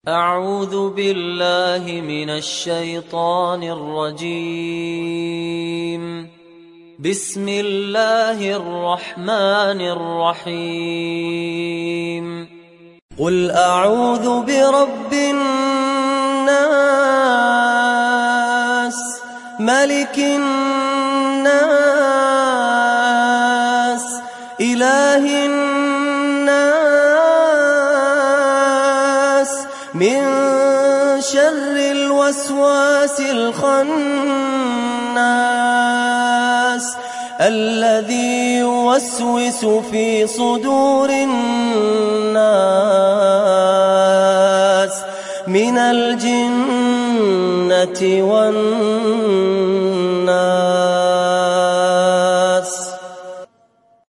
أعوذ بالله من الشيطان الرجيم. بسم الله الرحمن الرحيم. قل أعوذ برب الناس، ملك الناس، إله الناس، من شر الوسواس الخناس، الذي يوسوس في صدور الناس من الجنة والناس.